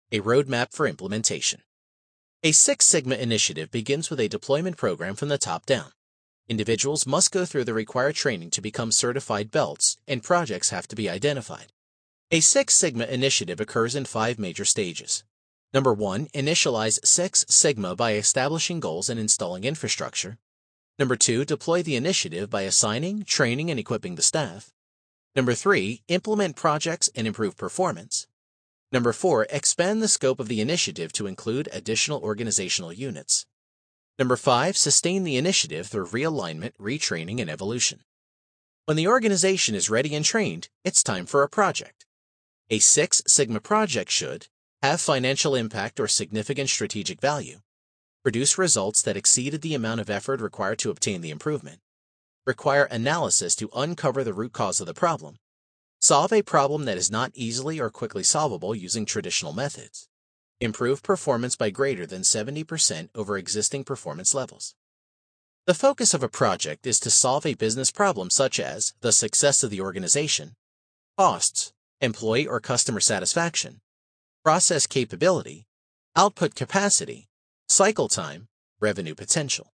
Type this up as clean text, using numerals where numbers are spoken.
A roadmap for implementation. A Six Sigma initiative begins with a deployment program from the top down. Individuals must go through the required training to become certified belts, and projects have to be identified. A Six Sigma initiative occurs in 5 major stages. Number 1, initialize Six Sigma by establishing goals and installing infrastructure. Number 2, deploy the initiative by assigning, training, and equipping the staff. Number 3, implement projects and improve performance. Number 4, expand the scope of the initiative to include additional organizational units. Number 5, sustain the initiative through realignment, retraining, and evolution. When the organization is ready and trained, it's time for a project. A Six Sigma project should have financial impact or significant strategic value, produce results that exceeded the amount of effort required to obtain the improvement, require analysis to uncover the root cause of the problem, solve a problem that is not easily or quickly solvable using traditional methods, improve performance by greater than 70% over existing performance levels. The focus of a project is to solve a business problem such as the success of the organization, costs, employee or customer satisfaction, process capability, output capacity, cycle time, revenue potential.